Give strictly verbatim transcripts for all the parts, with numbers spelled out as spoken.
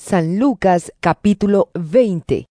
San Lucas capítulo veinte.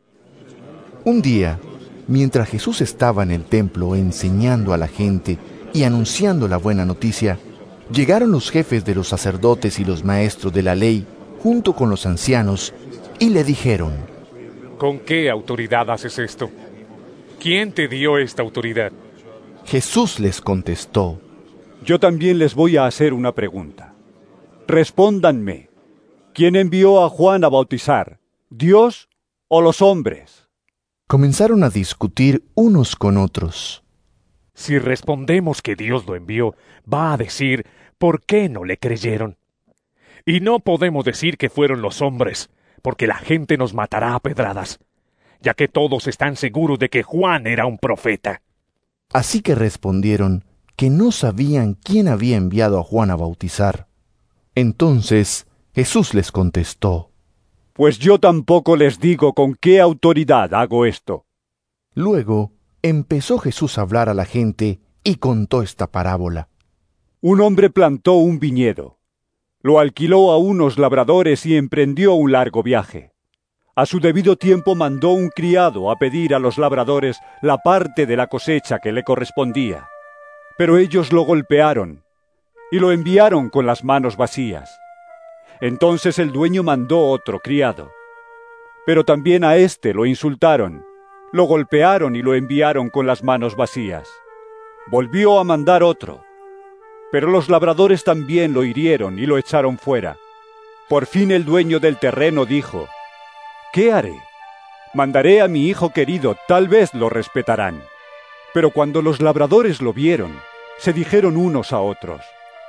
Un día, mientras Jesús estaba en el templo enseñando a la gente y anunciando la buena noticia, llegaron los jefes de los sacerdotes y los maestros de la ley, junto con los ancianos, y le dijeron: ¿Con qué autoridad haces esto? ¿Quién te dio esta autoridad? Jesús les contestó: Yo también les voy a hacer una pregunta. Respóndanme. ¿Quién envió a Juan a bautizar, Dios o los hombres? Comenzaron a discutir unos con otros. Si respondemos que Dios lo envió, va a decir, ¿por qué no le creyeron? Y no podemos decir que fueron los hombres, porque la gente nos matará a pedradas, ya que todos están seguros de que Juan era un profeta. Así que respondieron que no sabían quién había enviado a Juan a bautizar. Entonces Jesús les contestó: Pues yo tampoco les digo con qué autoridad hago esto. Luego empezó Jesús a hablar a la gente y contó esta parábola. Un hombre plantó un viñedo, lo alquiló a unos labradores y emprendió un largo viaje. A su debido tiempo mandó un criado a pedir a los labradores la parte de la cosecha que le correspondía. Pero ellos lo golpearon y lo enviaron con las manos vacías. Entonces el dueño mandó otro criado. Pero también a éste lo insultaron, lo golpearon y lo enviaron con las manos vacías. Volvió a mandar otro. Pero los labradores también lo hirieron y lo echaron fuera. Por fin el dueño del terreno dijo: ¿Qué haré? Mandaré a mi hijo querido, tal vez lo respetarán. Pero cuando los labradores lo vieron, se dijeron unos a otros: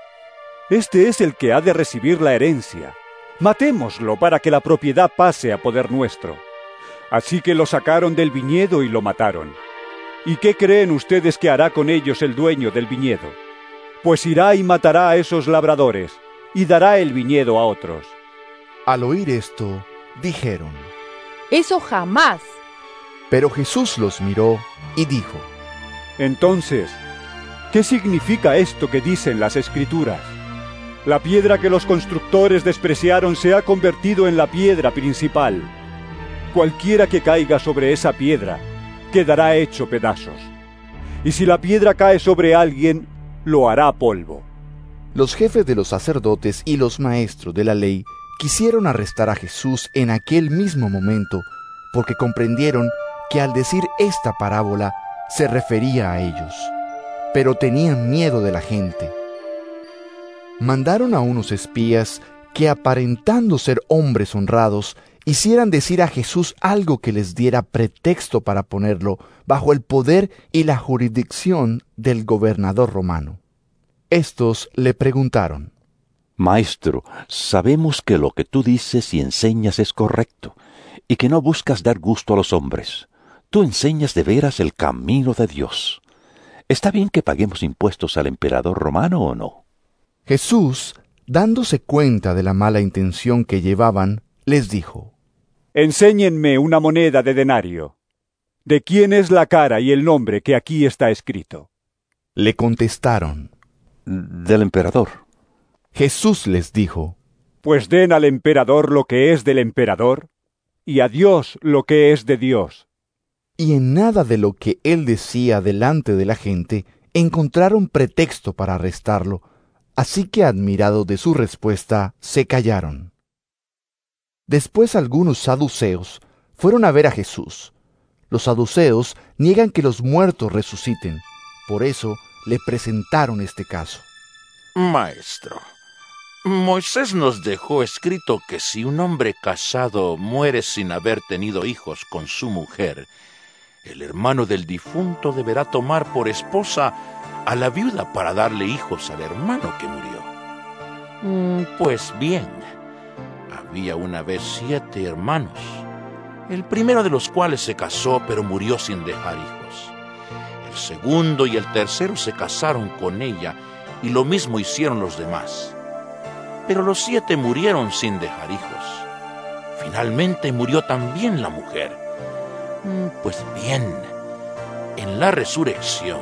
Este es el que ha de recibir la herencia. Matémoslo para que la propiedad pase a poder nuestro. Así que lo sacaron del viñedo y lo mataron. ¿Y qué creen ustedes que hará con ellos el dueño del viñedo? Pues irá y matará a esos labradores, y dará el viñedo a otros. Al oír esto, dijeron: ¡Eso jamás! Pero Jesús los miró y dijo: Entonces, ¿qué significa esto que dicen las Escrituras? La piedra que los constructores despreciaron se ha convertido en la piedra principal. Cualquiera que caiga sobre esa piedra quedará hecho pedazos. Y si la piedra cae sobre alguien, lo hará polvo. Los jefes de los sacerdotes y los maestros de la ley quisieron arrestar a Jesús en aquel mismo momento, porque comprendieron que al decir esta parábola se refería a ellos, pero tenían miedo de la gente. Mandaron a unos espías que, aparentando ser hombres honrados, hicieran decir a Jesús algo que les diera pretexto para ponerlo bajo el poder y la jurisdicción del gobernador romano. Estos le preguntaron: Maestro, sabemos que lo que tú dices y enseñas es correcto, y que no buscas dar gusto a los hombres. Tú enseñas de veras el camino de Dios. ¿Está bien que paguemos impuestos al emperador romano o no? Jesús, dándose cuenta de la mala intención que llevaban, les dijo: Enséñenme una moneda de denario. ¿De quién es la cara y el nombre que aquí está escrito? Le contestaron: Del emperador. Jesús les dijo: Pues den al emperador lo que es del emperador, y a Dios lo que es de Dios. Y en nada de lo que él decía delante de la gente encontraron pretexto para arrestarlo, así que, admirados de su respuesta, se callaron. Después algunos saduceos fueron a ver a Jesús. Los saduceos niegan que los muertos resuciten, por eso le presentaron este caso. Maestro, Moisés nos dejó escrito que si un hombre casado muere sin haber tenido hijos con su mujer, el hermano del difunto deberá tomar por esposa a la viuda para darle hijos al hermano que murió. Mm, pues bien, había una vez siete hermanos, el primero de los cuales se casó pero murió sin dejar hijos. El segundo y el tercero se casaron con ella, y lo mismo hicieron los demás. Pero los siete murieron sin dejar hijos. Finalmente murió también la mujer. Pues bien, en la resurrección,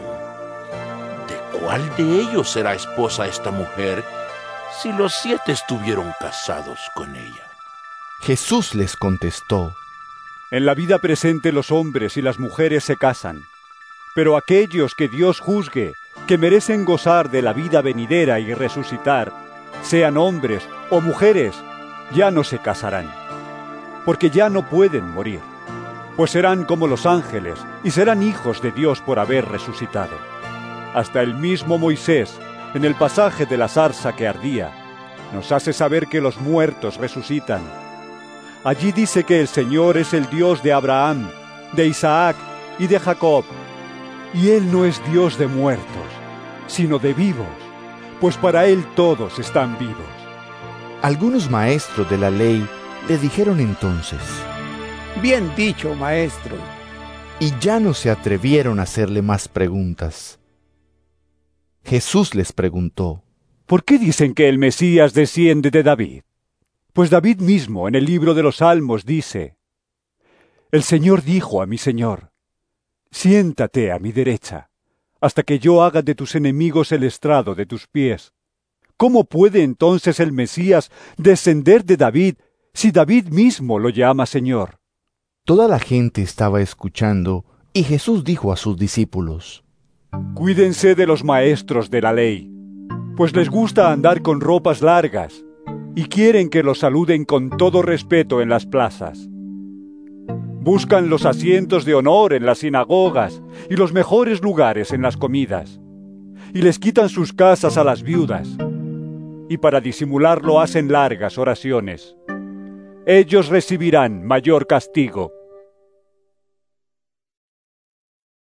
¿de cuál de ellos será esposa esta mujer si los siete estuvieron casados con ella? Jesús les contestó: En la vida presente los hombres y las mujeres se casan, pero aquellos que Dios juzgue, que merecen gozar de la vida venidera y resucitar, sean hombres o mujeres, ya no se casarán, porque ya no pueden morir, pues serán como los ángeles y serán hijos de Dios por haber resucitado. Hasta el mismo Moisés, en el pasaje de la zarza que ardía, nos hace saber que los muertos resucitan. Allí dice que el Señor es el Dios de Abraham, de Isaac y de Jacob, y Él no es Dios de muertos, sino de vivos, pues para Él todos están vivos. Algunos maestros de la ley le dijeron entonces: Bien dicho, maestro. Y ya no se atrevieron a hacerle más preguntas. Jesús les preguntó: ¿Por qué dicen que el Mesías desciende de David? Pues David mismo en el libro de los Salmos dice: El Señor dijo a mi Señor: Siéntate a mi derecha, hasta que yo haga de tus enemigos el estrado de tus pies. ¿Cómo puede entonces el Mesías descender de David si David mismo lo llama Señor? Toda la gente estaba escuchando, y Jesús dijo a sus discípulos: Cuídense de los maestros de la ley, pues les gusta andar con ropas largas, y quieren que los saluden con todo respeto en las plazas. Buscan los asientos de honor en las sinagogas y los mejores lugares en las comidas, y les quitan sus casas a las viudas, y para disimularlo hacen largas oraciones. Ellos recibirán mayor castigo.